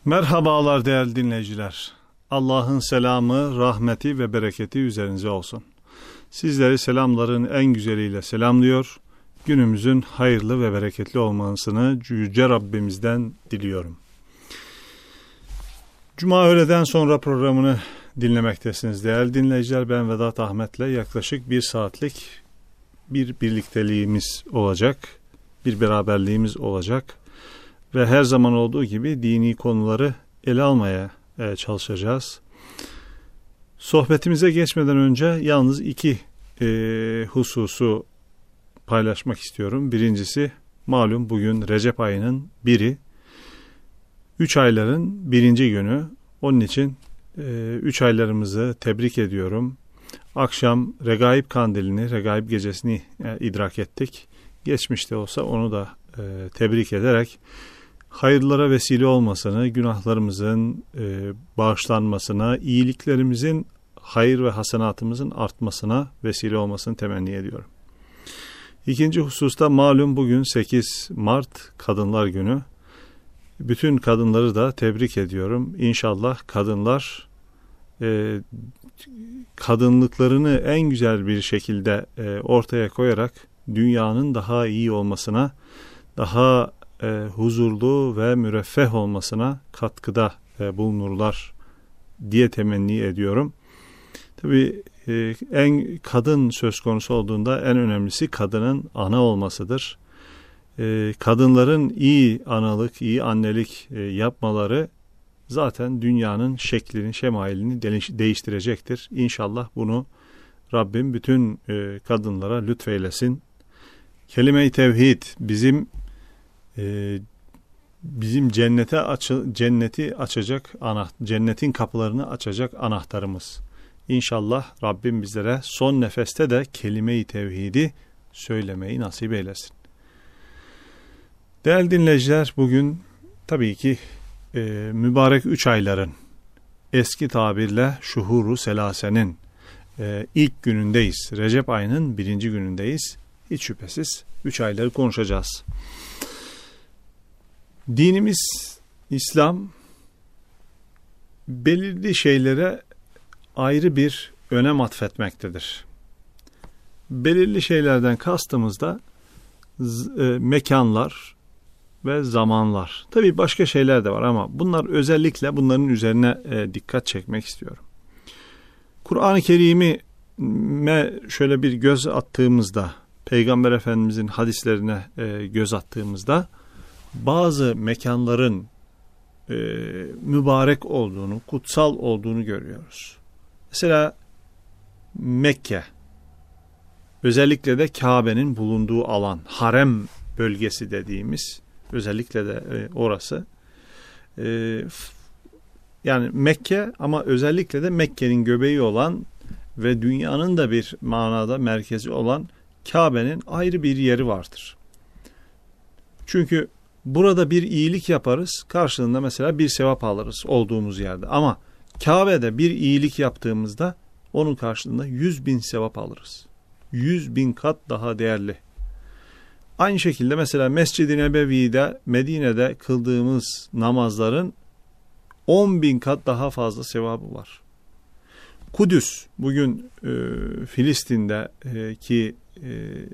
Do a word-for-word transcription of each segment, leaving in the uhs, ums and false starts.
Merhabalar değerli dinleyiciler. Allah'ın selamı, rahmeti ve bereketi üzerinize olsun. Sizleri selamların en güzeliyle selamlıyor. Günümüzün hayırlı ve bereketli olmasını Yüce Rabbimizden diliyorum. Cuma öğleden sonra programını dinlemektesiniz değerli dinleyiciler. Ben Vedat Ahmet'le yaklaşık bir saatlik bir birlikteliğimiz olacak, bir beraberliğimiz olacak. Ve her zaman olduğu gibi dini konuları ele almaya e, çalışacağız. Sohbetimize geçmeden önce yalnız iki e, hususu paylaşmak istiyorum. Birincisi, malum bugün Recep ayının biri. Üç ayların birinci günü. Onun için e, üç aylarımızı tebrik ediyorum. Akşam Regaib Kandilini, Regaib Gecesini e, idrak ettik. Geçmişte olsa onu da e, tebrik ederek hayırlara vesile olmasını, günahlarımızın e, bağışlanmasına, iyiliklerimizin, hayır ve hasenatımızın artmasına vesile olmasını temenni ediyorum. İkinci hususta malum bugün sekiz Mart Kadınlar Günü. Bütün kadınları da tebrik ediyorum. İnşallah kadınlar e, kadınlıklarını en güzel bir şekilde e, ortaya koyarak dünyanın daha iyi olmasına, daha e, huzurlu ve müreffeh olmasına katkıda e, bulunurlar diye temenni ediyorum. Tabii e, en kadın söz konusu olduğunda en önemlisi kadının ana olmasıdır. E, kadınların iyi analık, iyi annelik e, yapmaları zaten dünyanın şeklini, şemailini değiştirecektir. İnşallah bunu Rabbim bütün e, kadınlara lütfeylesin. Kelime-i tevhid bizim e, bizim cennete açı, cenneti açacak ana, cennetin kapılarını açacak anahtarımız. İnşallah Rabbim bizlere son nefeste de kelime-i tevhidi söylemeyi nasip eylesin. Değerli dinleyiciler, bugün tabii ki e, mübarek üç ayların, eski tabirle şuhuru selasenin e, ilk günündeyiz. Recep ayının birinci günündeyiz. Hiç şüphesiz üç ayları konuşacağız. Dinimiz İslam belirli şeylere ayrı bir önem atfetmektedir. Belirli şeylerden kastımız da e, mekanlar ve zamanlar. Tabii başka şeyler de var ama bunlar özellikle bunların üzerine e, dikkat çekmek istiyorum. Kur'an-ı Kerim'e şöyle bir göz attığımızda, Peygamber Efendimizin hadislerine e, göz attığımızda bazı mekanların e, mübarek olduğunu, kutsal olduğunu görüyoruz. Mesela Mekke, özellikle de Kabe'nin bulunduğu alan, harem bölgesi dediğimiz, özellikle de e, orası. E, yani Mekke ama özellikle de Mekke'nin göbeği olan ve dünyanın da bir manada merkezi olan Kabe'nin ayrı bir yeri vardır. Çünkü burada bir iyilik yaparız, karşılığında mesela bir sevap alırız olduğumuz yerde. Ama Kabe'de bir iyilik yaptığımızda onun karşılığında yüz bin sevap alırız. Yüz bin kat daha değerli. Aynı şekilde mesela Mescid-i Nebevi'de, Medine'de kıldığımız namazların on bin kat daha fazla sevabı var. Kudüs, bugün e, Filistin'deki e,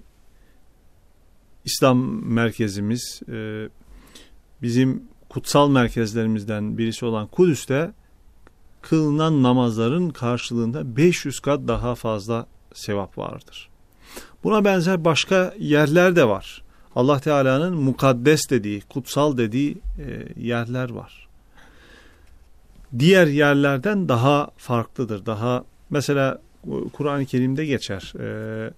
İslam merkezimiz, e, bizim kutsal merkezlerimizden birisi olan Kudüs'te kılınan namazların karşılığında beş yüz kat daha fazla sevap vardır. Buna benzer başka yerler de var. Allah Teala'nın mukaddes dediği, kutsal dediği e, yerler var. Diğer yerlerden daha farklıdır. Daha mesela Kur'an-ı Kerim'de geçer. E,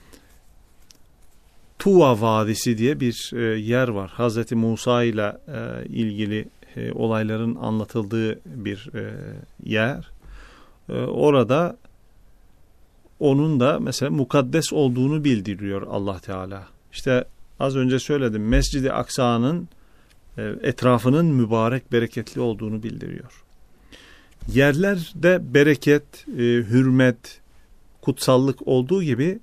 Tuva Vadisi diye bir e, yer var. Hazreti Musa ile e, ilgili e, olayların anlatıldığı bir e, yer. E, orada onun da mesela mukaddes olduğunu bildiriyor Allah Teala. İşte az önce söyledim, Mescid-i Aksa'nın e, etrafının mübarek, bereketli olduğunu bildiriyor. Yerlerde bereket, e, hürmet, kutsallık olduğu gibi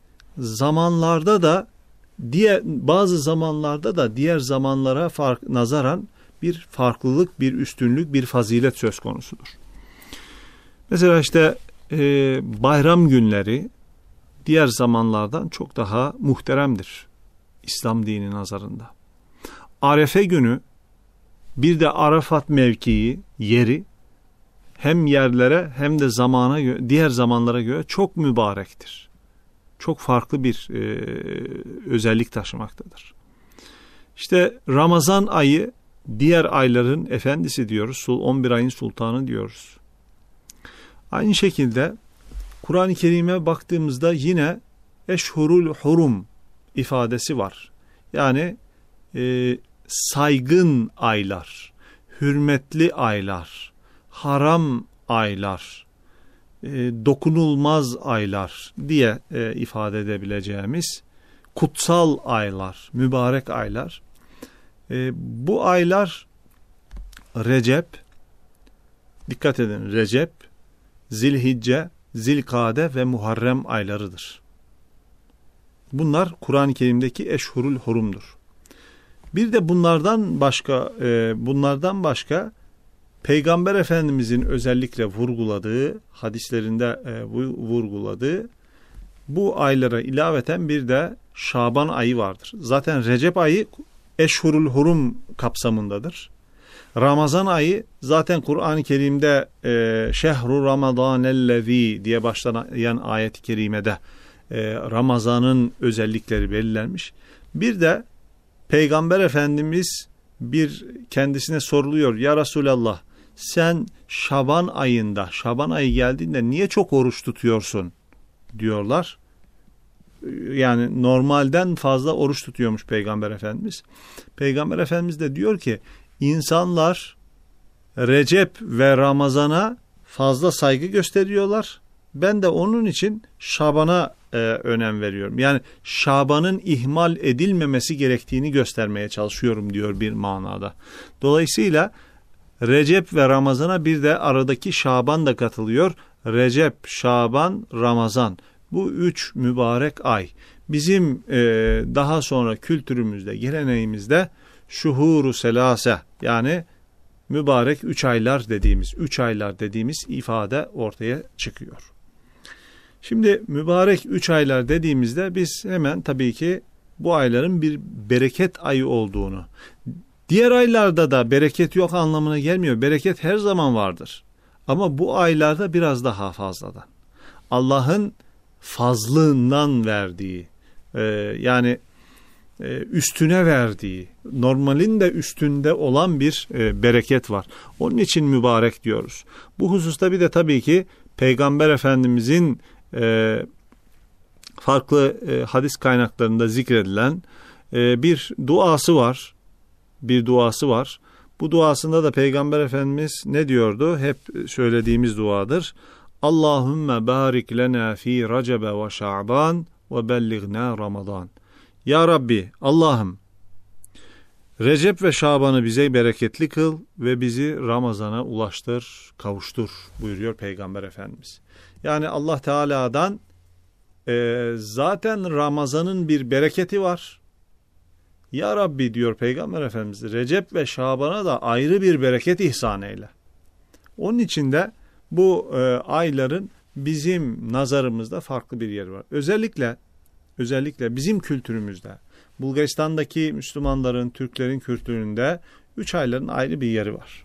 zamanlarda da diğer bazı zamanlarda da diğer zamanlara fark nazaran bir farklılık, bir üstünlük, bir fazilet söz konusudur. Mesela işte e, bayram günleri diğer zamanlardan çok daha muhteremdir İslam dini nazarında. Arefe günü, bir de Arafat mevkii, yeri hem yerlere hem de zamana göre, diğer zamanlara göre çok mübarektir. Çok farklı bir e, özellik taşımaktadır. İşte Ramazan ayı diğer ayların efendisi diyoruz. on bir ayın sultanı diyoruz. Aynı şekilde Kur'an-ı Kerim'e baktığımızda yine eşhurul hurum ifadesi var. Yani e, saygın aylar, hürmetli aylar, haram aylar, e, dokunulmaz aylar diye e, ifade edebileceğimiz kutsal aylar, mübarek aylar. E, bu aylar Recep, dikkat edin, Recep, Zilhicce, Zilkade ve Muharrem aylarıdır. Bunlar Kur'an-ı Kerim'deki eşhurul hurumdur. Bir de bunlardan başka, e, bunlardan başka Peygamber Efendimizin özellikle vurguladığı, hadislerinde e, vurguladığı bu aylara ilaveten bir de Şaban ayı vardır. Zaten Recep ayı eşhurul hurum kapsamındadır. Ramazan ayı zaten Kur'an-ı Kerim'de e, şehru ramadanellezî diye başlayan ayet-i kerimede e, Ramazan'ın özellikleri belirlenmiş. Bir de Peygamber Efendimiz bir kendisine soruluyor. Ya Resulallah, sen Şaban ayında, Şaban ayı geldiğinde niye çok oruç tutuyorsun diyorlar. Yani normalden fazla oruç tutuyormuş Peygamber Efendimiz. Peygamber Efendimiz de diyor ki insanlar Recep ve Ramazan'a fazla saygı gösteriyorlar. Ben de onun için Şaban'a e, önem veriyorum. Yani Şaban'ın ihmal edilmemesi gerektiğini göstermeye çalışıyorum diyor bir manada. Dolayısıyla Recep ve Ramazan'a bir de aradaki Şaban da katılıyor. Recep, Şaban, Ramazan. Bu üç mübarek ay. Bizim e, daha sonra kültürümüzde, geleneğimizde şuhuru selase, yani mübarek üç aylar dediğimiz, üç aylar dediğimiz ifade ortaya çıkıyor. Şimdi mübarek üç aylar dediğimizde biz hemen tabii ki bu ayların bir bereket ayı olduğunu, diğer aylarda da bereket yok anlamına gelmiyor. Bereket her zaman vardır. Ama bu aylarda biraz daha fazladan. Allah'ın fazlından verdiği, e, yani e, üstüne verdiği, normalin de üstünde olan bir e, bereket var. Onun için mübarek diyoruz. Bu hususta bir de tabii ki Peygamber Efendimizin e, farklı e, hadis kaynaklarında zikredilen e, bir duası var. Bir duası var. Bu duasında da Peygamber Efendimiz ne diyordu? Hep söylediğimiz duadır. Allahümme barik lena fi Recebe ve Şaban ve bellighna Ramazan. Ya Rabbi, Allah'ım Recep ve Şaban'ı bize bereketli kıl ve bizi Ramazan'a ulaştır, kavuştur buyuruyor Peygamber Efendimiz. Yani Allah Teala'dan e, zaten Ramazan'ın bir bereketi var. Ya Rabbi diyor Peygamber Efendimiz, Recep ve Şaban'a da ayrı bir bereket ihsan eyle. Onun için de bu e, ayların bizim nazarımızda farklı bir yeri var. Özellikle özellikle bizim kültürümüzde, Bulgaristan'daki Müslümanların, Türklerin kültüründe üç ayların ayrı bir yeri var.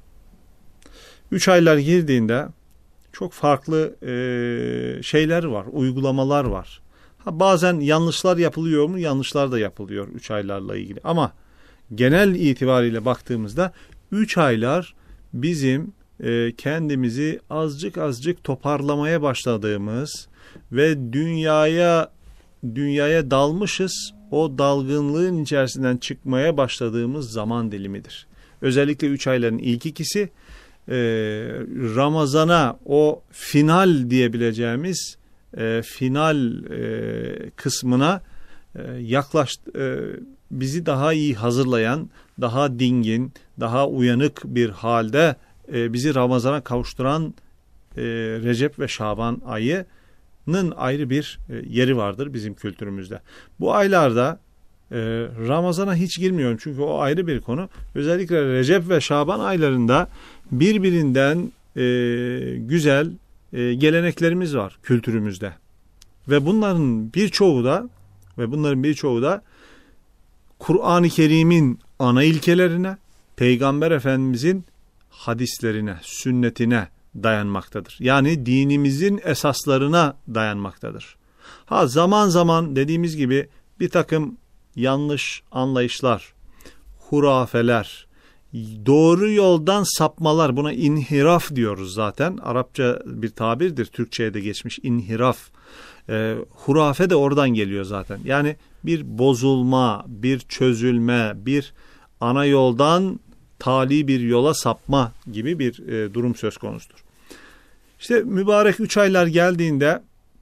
Üç aylar girdiğinde çok farklı e, şeyler var, uygulamalar var. Ha, bazen yanlışlar yapılıyor mu? Yanlışlar da yapılıyor üç aylarla ilgili. Ama genel itibariyle baktığımızda üç aylar bizim e, kendimizi azıcık azıcık toparlamaya başladığımız ve dünyaya dünyaya dalmışız, o dalgınlığın içerisinden çıkmaya başladığımız zaman dilimidir. Özellikle üç ayların ilk ikisi e, Ramazan'a, o final diyebileceğimiz e, final e, kısmına e, yaklaş e, bizi daha iyi hazırlayan, daha dingin, daha uyanık bir halde e, bizi Ramazan'a kavuşturan e, Recep ve Şaban ayı ayrı bir yeri vardır bizim kültürümüzde. Bu aylarda Ee, Ramazan'a hiç girmiyorum çünkü o ayrı bir konu. Özellikle Recep ve Şaban aylarında birbirinden e, güzel e, geleneklerimiz var kültürümüzde. Ve bunların birçoğu da ve bunların birçoğu da Kur'an-ı Kerim'in ana ilkelerine, Peygamber Efendimizin hadislerine, sünnetine dayanmaktadır. Yani dinimizin esaslarına dayanmaktadır. Ha zaman zaman dediğimiz gibi bir takım yanlış anlayışlar, hurafeler, doğru yoldan sapmalar, buna inhiraf diyoruz zaten. Arapça bir tabirdir, Türkçe'ye de geçmiş inhiraf. E, hurafe de oradan geliyor zaten. Yani bir bozulma, bir çözülme, bir ana yoldan tali bir yola sapma gibi bir e, durum söz konusudur. İşte mübarek üç aylar geldiğinde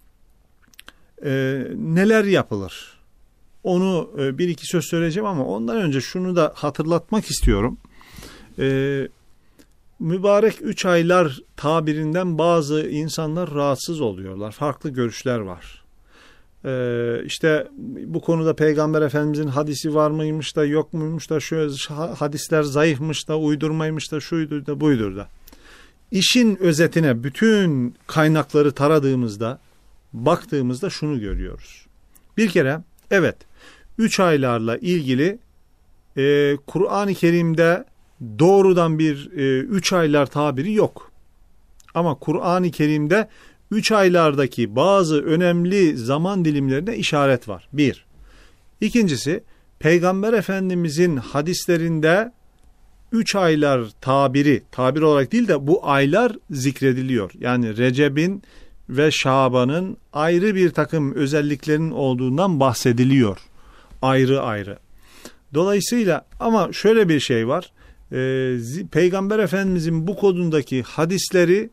e, neler yapılır? Onu e, bir iki söz söyleyeceğim ama ondan önce şunu da hatırlatmak istiyorum. E, mübarek üç aylar tabirinden bazı insanlar rahatsız oluyorlar. Farklı görüşler var. Ee, işte bu konuda Peygamber Efendimizin hadisi var mıymış da yok muymuş da şu hadisler zayıfmış da uydurmaymış da şuydur da buydur da. İşin özetine bütün kaynakları taradığımızda, baktığımızda şunu görüyoruz. Bir kere evet üç aylarla ilgili e, Kur'an-ı Kerim'de doğrudan bir e, üç aylar tabiri yok. Ama Kur'an-ı Kerim'de üç aylardaki bazı önemli zaman dilimlerine işaret var. Bir. İkincisi, Peygamber Efendimizin hadislerinde üç aylar tabiri, tabir olarak değil de bu aylar zikrediliyor. Yani Recep'in ve Şaban'ın ayrı bir takım özelliklerinin olduğundan bahsediliyor. Ayrı ayrı. Dolayısıyla ama şöyle bir şey var. Ee, Peygamber Efendimizin bu konudaki hadisleri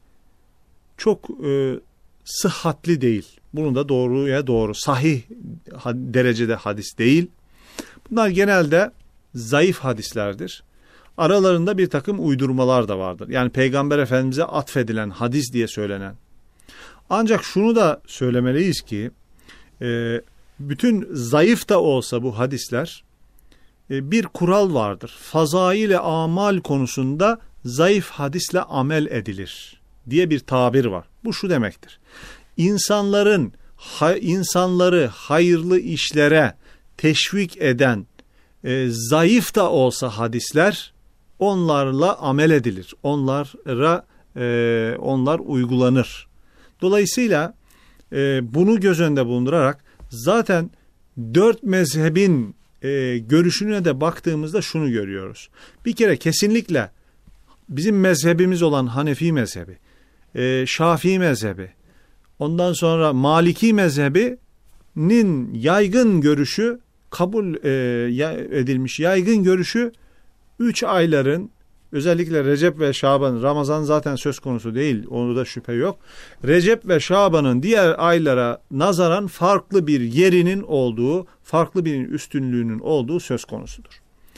çok e, sıhhatli değil. Bunun da doğruya doğru, sahih derecede hadis değil. Bunlar genelde zayıf hadislerdir. Aralarında bir takım uydurmalar da vardır. Yani Peygamber Efendimiz'e atfedilen hadis diye söylenen. Ancak şunu da söylemeliyiz ki e, bütün zayıf da olsa bu hadisler e, bir kural vardır. Fazail-i amal konusunda zayıf hadisle amel edilir diye bir tabir var. Bu şu demektir. İnsanların ha, insanları hayırlı işlere teşvik eden e, zayıf da olsa hadisler onlarla amel edilir. Onlara e, onlar uygulanır. Dolayısıyla e, bunu göz önünde bulundurarak zaten dört mezhebin e, görüşüne de baktığımızda şunu görüyoruz. Bir kere kesinlikle bizim mezhebimiz olan Hanefi mezhebi, e, Şafii mezhebi, ondan sonra Maliki mezhebinin yaygın görüşü, kabul e, edilmiş yaygın görüşü üç ayların, özellikle Recep ve Şaban, Ramazan zaten söz konusu değil, onu da şüphe yok. Recep ve Şaban'ın diğer aylara nazaran farklı bir yerinin olduğu, farklı bir üstünlüğünün olduğu söz konusudur.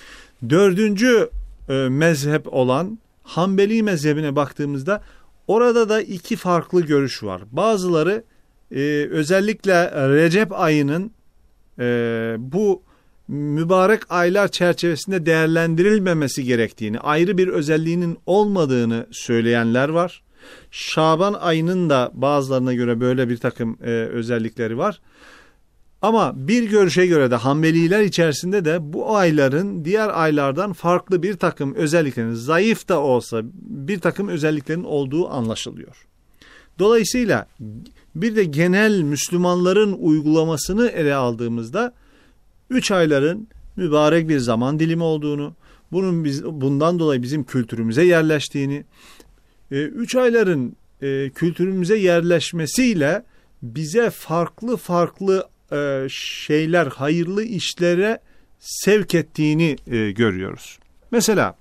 Dördüncü e, mezhep olan Hanbeli mezhebine baktığımızda orada da iki farklı görüş var. Bazıları e, özellikle Recep ayının e, bu mübarek aylar çerçevesinde değerlendirilmemesi gerektiğini, ayrı bir özelliğinin olmadığını söyleyenler var. Şaban ayının da bazılarına göre böyle bir takım e, özellikleri var. Ama bir görüşe göre de Hanbeliler içerisinde de bu ayların diğer aylardan farklı bir takım özelliklerin, zayıf da olsa bir takım özelliklerin olduğu anlaşılıyor. Dolayısıyla bir de genel Müslümanların uygulamasını ele aldığımızda üç ayların mübarek bir zaman dilimi olduğunu, bunun biz, bundan dolayı bizim kültürümüze yerleştiğini, e, üç ayların e, kültürümüze yerleşmesiyle bize farklı farklı e, şeyler, hayırlı işlere sevk ettiğini e, görüyoruz. Mesela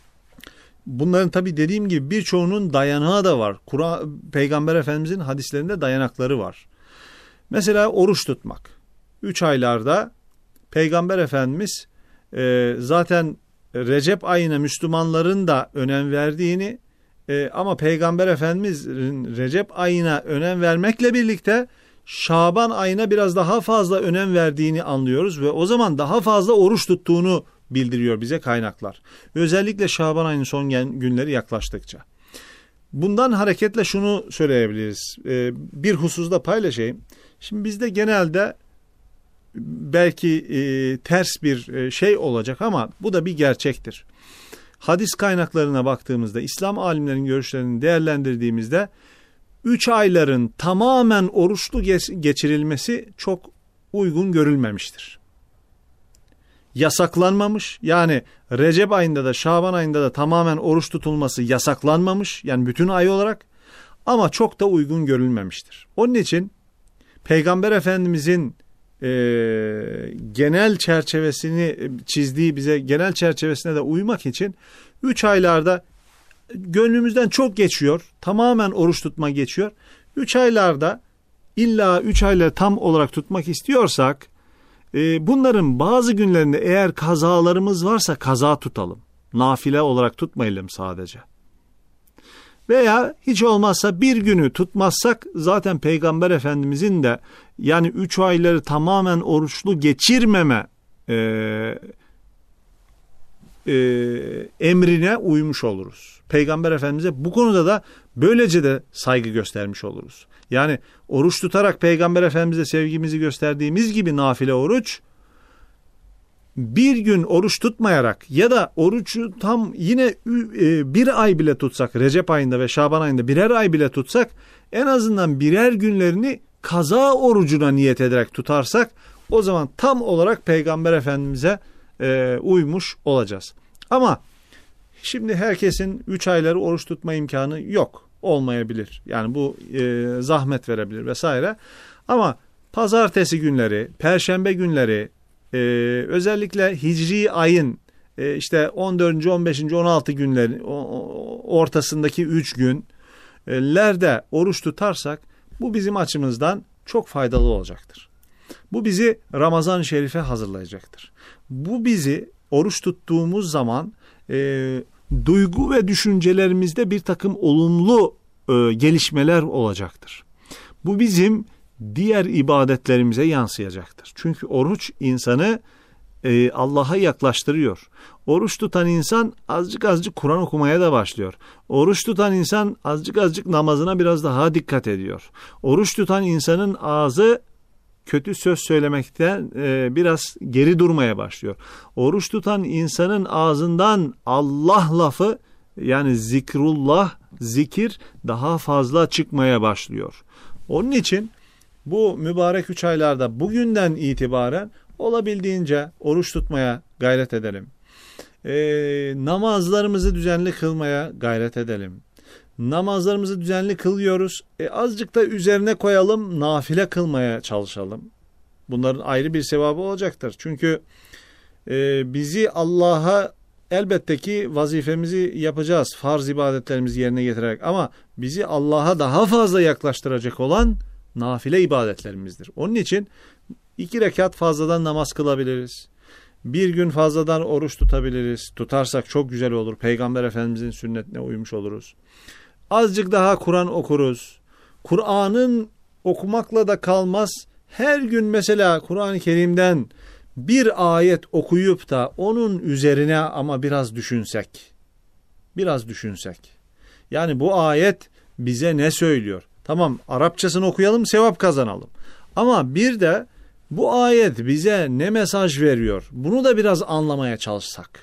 bunların tabii dediğim gibi birçoğunun dayanağı da var. Kur'an, Peygamber Efendimizin hadislerinde dayanakları var. Mesela oruç tutmak. Üç aylarda Peygamber Efendimiz e, zaten Recep ayına Müslümanların da önem verdiğini e, ama Peygamber Efendimiz'in Recep ayına önem vermekle birlikte Şaban ayına biraz daha fazla önem verdiğini anlıyoruz ve o zaman daha fazla oruç tuttuğunu bildiriyor bize kaynaklar. Özellikle Şaban ayının son günleri yaklaştıkça. Bundan hareketle şunu söyleyebiliriz. Ee, bir hususta paylaşayım. Şimdi bizde genelde belki e, ters bir e, şey olacak ama bu da bir gerçektir. Hadis kaynaklarına baktığımızda, İslam alimlerinin görüşlerini değerlendirdiğimizde üç ayların tamamen oruçlu geçirilmesi çok uygun görülmemiştir. Yasaklanmamış, yani Recep ayında da Şaban ayında da tamamen oruç tutulması yasaklanmamış, yani bütün ay olarak, ama çok da uygun görülmemiştir. Onun için Peygamber Efendimizin e, genel çerçevesini çizdiği bize genel çerçevesine de uymak için üç aylarda gönlümüzden çok geçiyor, tamamen oruç tutma geçiyor. üç aylarda illa üç ayları tam olarak tutmak istiyorsak e, bunların bazı günlerinde eğer kazalarımız varsa kaza tutalım. Nafile olarak tutmayalım sadece. Veya hiç olmazsa bir günü tutmazsak zaten Peygamber Efendimizin de yani üç ayları tamamen oruçlu geçirmeme e, e, emrine uymuş oluruz. Peygamber Efendimiz'e bu konuda da böylece de saygı göstermiş oluruz. Yani oruç tutarak Peygamber Efendimiz'e sevgimizi gösterdiğimiz gibi nafile oruç, bir gün oruç tutmayarak ya da orucu tam yine bir ay bile tutsak, Recep ayında ve Şaban ayında birer ay bile tutsak, en azından birer günlerini kaza orucuna niyet ederek tutarsak, o zaman tam olarak Peygamber Efendimiz'e e, uymuş olacağız. Ama şimdi herkesin üç ayları oruç tutma imkanı yok, olmayabilir. Yani bu e, zahmet verebilir vesaire. Ama pazartesi günleri, perşembe günleri, Ee, özellikle Hicri ayın e, işte on dördüncü on beşinci on altı günlerin ortasındaki üç günlerde oruç tutarsak bu bizim açımızdan çok faydalı olacaktır. Bu bizi Ramazan-ı Şerif'e hazırlayacaktır. Bu bizi oruç tuttuğumuz zaman e, duygu ve düşüncelerimizde bir takım olumlu e, gelişmeler olacaktır. Bu bizim diğer ibadetlerimize yansıyacaktır. Çünkü oruç insanı e, Allah'a yaklaştırıyor. Oruç tutan insan azıcık azıcık Kur'an okumaya da başlıyor. Oruç tutan insan azıcık azıcık namazına biraz daha dikkat ediyor. Oruç tutan insanın ağzı kötü söz söylemekten e, biraz geri durmaya başlıyor. Oruç tutan insanın ağzından Allah lafı, yani zikrullah, zikir daha fazla çıkmaya başlıyor. Onun için bu mübarek üç aylarda bugünden itibaren olabildiğince oruç tutmaya gayret edelim. Ee, namazlarımızı düzenli kılmaya gayret edelim. Namazlarımızı düzenli kılıyoruz. E, azıcık da üzerine koyalım, nafile kılmaya çalışalım. Bunların ayrı bir sevabı olacaktır. Çünkü e, bizi Allah'a, elbette ki vazifemizi yapacağız, farz ibadetlerimizi yerine getirerek, ama bizi Allah'a daha fazla yaklaştıracak olan nafile ibadetlerimizdir. Onun için iki rekat fazladan namaz kılabiliriz. Bir gün fazladan oruç tutabiliriz. Tutarsak çok güzel olur. Peygamber Efendimizin sünnetine uymuş oluruz. Azıcık daha Kur'an okuruz. Kur'an'ın okumakla da kalmaz. Her gün mesela Kur'an-ı Kerim'den bir ayet okuyup da onun üzerine ama biraz düşünsek. Biraz düşünsek. Yani bu ayet bize ne söylüyor? Tamam, Arapçasını okuyalım, sevap kazanalım. Ama bir de bu ayet bize ne mesaj veriyor? Bunu da biraz anlamaya çalışsak.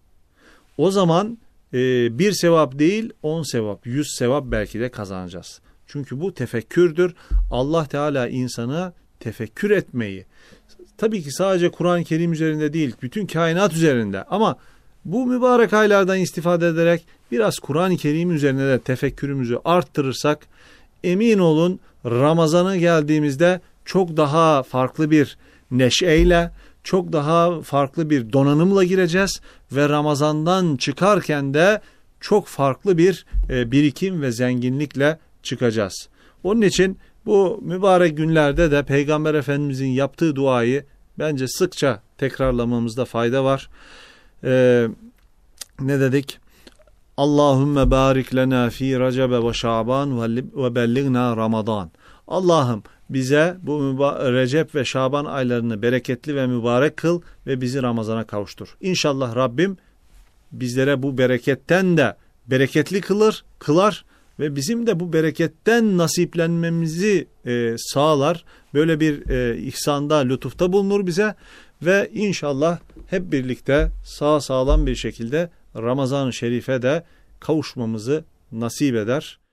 O zaman e, bir sevap değil, on sevap, yüz sevap belki de kazanacağız. Çünkü bu tefekkürdür. Allah Teala insana tefekkür etmeyi, tabii ki sadece Kur'an-ı Kerim üzerinde değil, bütün kainat üzerinde, ama bu mübarek aylardan istifade ederek biraz Kur'an-ı Kerim üzerine de tefekkürümüzü arttırırsak, emin olun Ramazan'a geldiğimizde çok daha farklı bir neşeyle, çok daha farklı bir donanımla gireceğiz ve Ramazan'dan çıkarken de çok farklı bir birikim ve zenginlikle çıkacağız. Onun için bu mübarek günlerde de Peygamber Efendimizin yaptığı duayı bence sıkça tekrarlamamızda fayda var. Ee, ne dedik? Allahümme barik lena fi Recebe ve Şaban ve belligna Ramazan. Allah'ım bize bu müba- Recep ve Şaban aylarını bereketli ve mübarek kıl ve bizi Ramazan'a kavuştur. İnşallah Rabbim bizlere bu bereketten de bereketli kılır, kılar ve bizim de bu bereketten nasiplenmemizi e, sağlar. Böyle bir e, ihsanda, lütufta bulunur bize ve inşallah hep birlikte sağ sağlam bir şekilde Ramazan-ı Şerif'e de kavuşmamızı nasip eder.